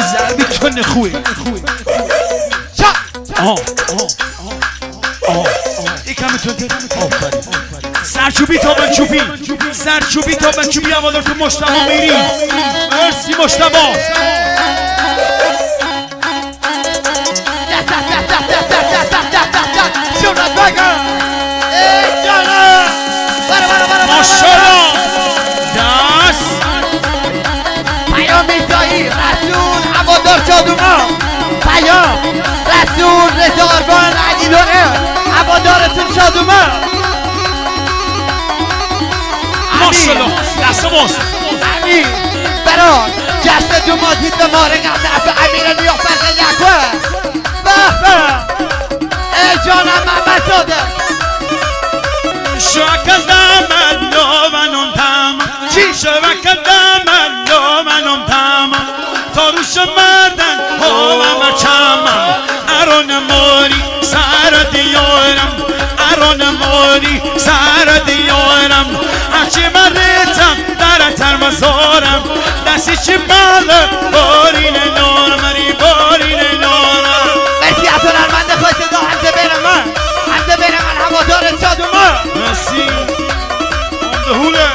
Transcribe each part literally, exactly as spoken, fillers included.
ضربی تون خوی آه آه یکم تون آفرین سرچوبی تا بچوبی سرچوبی تا بچوبی هوادار تو مجتبی میری مرسی مجتبی ماشاءالله دست پیام میزایی رسول هوادار شادومان پیام رسول رضاروان علیدونه هوادارتون شادومان ماشاءالله دست باز امین برای جشن دومازی دمارگ از طرف امیر نیافت نکوه به به ای جانم محمد صادق شوکل دامن دومنون تمام شوکل دامن دومنون تمام تا روش مردن هوا چمم ارون موری سر دیارم ارون موری سر دیارم هرچی من ریتم در ترمزارم دستی چی بالا بارین نارم مری بارین نارم مرسی از هنرمند خوش دا حمزه برم من حمزه برم من هوادار شادومان مرسی امدهوله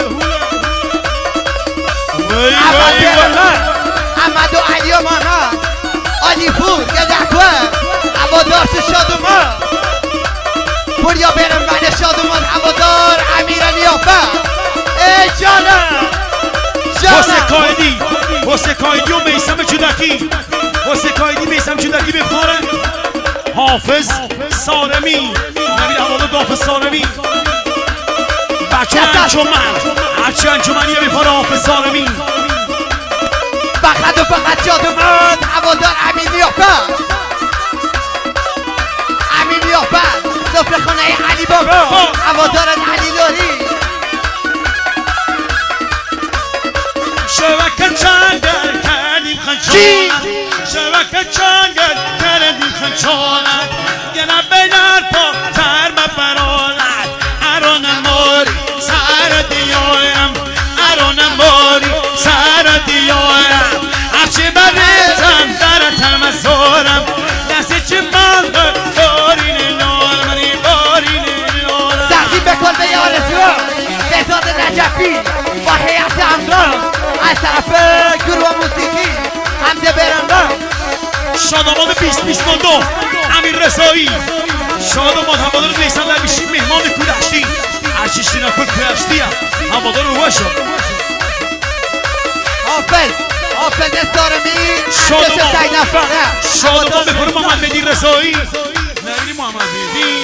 احمد و علی و محمد علی پور گدکوه هوادار شادومان پوریا برم من شادومان هوادار امیر نیافت ای جانم حسین قایدی حسین قایدی و میثم چودکی حسین قایدی میثم چودکی بخوره حافظ سارمی نبید هوادار حافظ سارمی بچه انجمن هرچی انجمنیه بخوره حافظ سارمی فقط و فقط شادومان هوادار امیر نیافت امیر نیافت سفره خونه علی بابا هوادار علی لوری شبکه چنگل کردیم خنچانت شبکه چنگل کردیم خنچانت یه نبه در پا ترم برانت ارون موری سر دیارم ارون موری سر دیارم هرچی بریتم در ترمزارم دستی چی مالغه بارین نارم منی بارین نارم تقدیم بکن به یارسو بهزاد نجفی با حیات همراه از طرف گروه موسیقی حمزه برنده شادمان بیست بیست و دو امیر رضایی شادمان هوادار نیستن در بیشی مهمان کودشتی هرچیشتی نکن کودشتی هم هوادار روح شد حافظ حافظ استارمی شادمان شادمان بکنه محمد مهدی رضایی نبیری محمد مهدی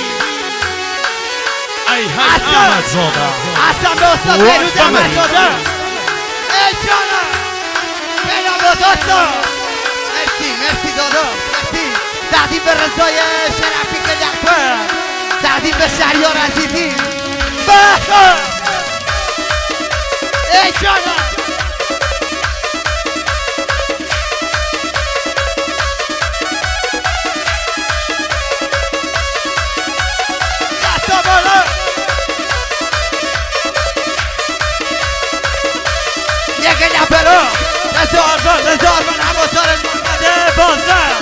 ای های احمد زاده حسن به استاد بیروز احمد زاده ای جانم بینا بزادا مرسی مرسی دادا مرسی تقدیم به رضای شرفی که دکتر تقدیم به شهریار عزیزی بخور ای جانم دستا بالا یک نبرا رزاربان رزاربان هوادار محمد بازر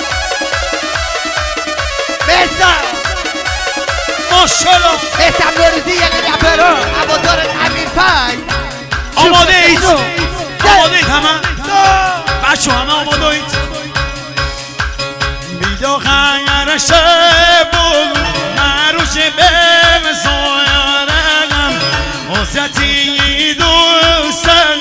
مرسم ماشاءالله مرسم نوروزی یک نبرا هوادار امیر فای آماده اید آماده اید همه بچه همه آماده اید بیدا خیرشه بود مروشه به مزایرم حسیتی دوستم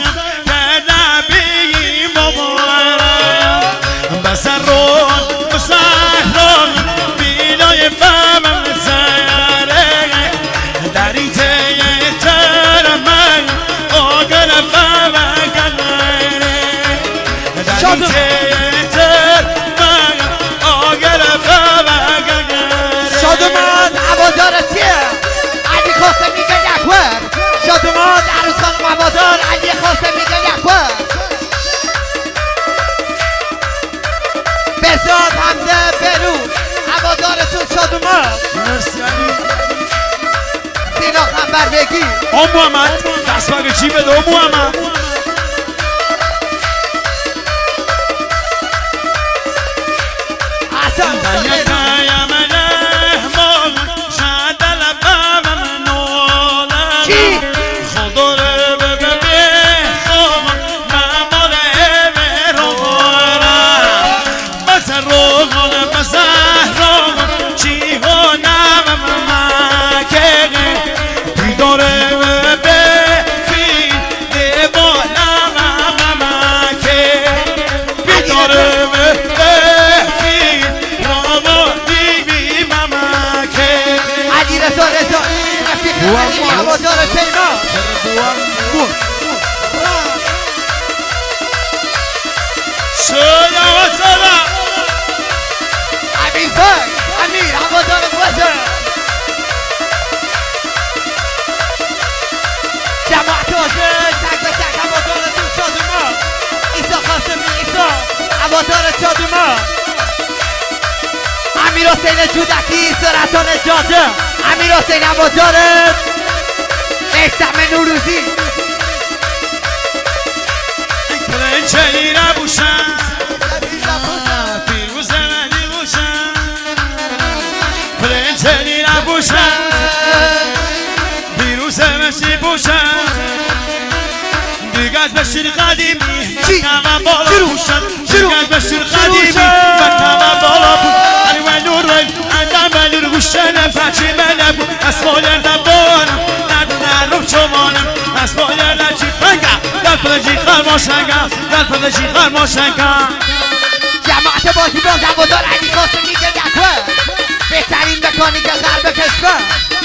شادومان هوادار چیه؟ علی قاسمی گلکور شادومان عروس خانم هوادار علی قاسمی گلکور بزاد حمزه برو هوادارتون شادومان مرسی علی سینا خنبر بگی آم محمد دست بگه چی بده آم محمد شده و سالا امیر فای امیر هوادار وزر جماعت حاضر تک به تک هوادار دور شادومان ایسا قاسمی ایسا هوادار شادومان امیر حسین جودکی سرطان جاده امیر حسین هوادار میثم نوروزی کلنچلی نبوشن پیروز ملی بوشن کلنچلی نبوشن پیروز ملی بوشن دیگه بشیر قدیمی مکمه بالا بوشن دیگه بشیر قدیمی مکمه بالا بوشن علی و نور وی اندم ولی رو گوشنم فچی ملم اسمایر دبانم نرم چمانم اسمایر نچی فنگم در پدجی خرماشنگم در پدجی خرماشنگم جماعت بازی باز هوادار علی قاسمی گردکوه بهترین مکانیک غرب کشور